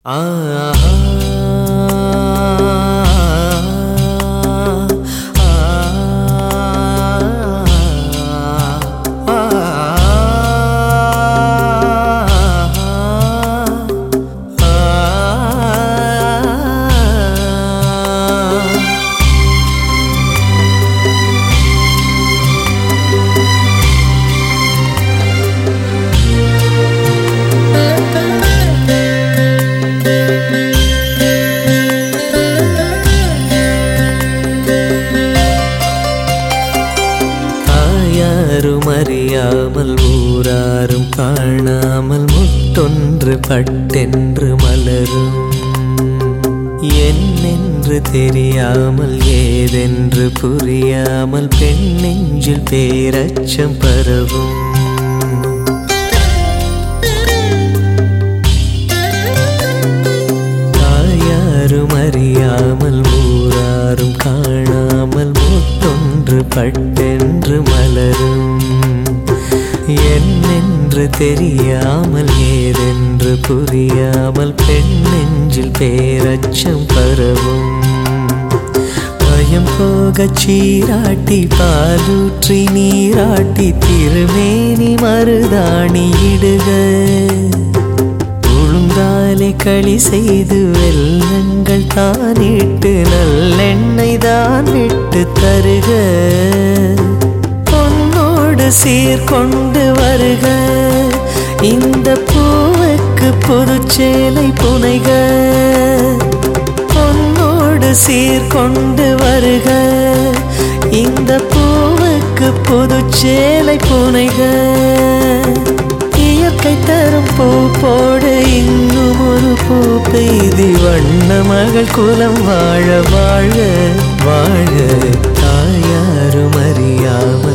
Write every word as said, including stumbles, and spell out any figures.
அறியாமல் ஊராரும் காணாமல் முட்டொன்று பட்டென்று மலரும் என்னென்று தெரியாமல் ஏதென்று புரியாமல் பெண் நெஞ்சில் பேரச்சம் பரவும் தாயாரும் அறியாமல் ஊராரும் காணாமல் முட்டொன்று பட்டென்று மலரும் என்னென்று தெரியாமல் ஏதென்று புரியாமல் பெண் நெஞ்சில் பேரச்சம் பரவும் பயம் போகச் சீராட்டி பாலூற்றி நீராட்டி திருமேனி மருதாணி இடுக உளுந்தாலே களி செய்து வெல்லங்கள் தானிட்டு நல்லெண்ணெய் தான் விட்டு தருக சீர்கொண்டு வருக இந்த பூவுக்கு புதுச்சேலை புனைக பொன்னோடு சீர்கொண்டு வருக இந்த பூவுக்கு புதுச்சேலை புனைக இயற்கை தரும் பூ போடு இன்னும் ஒரு பூ பெய்தி வண்ண மகள் குலம் வாழ வாழ வாழ தாயாரும் அறியாமல்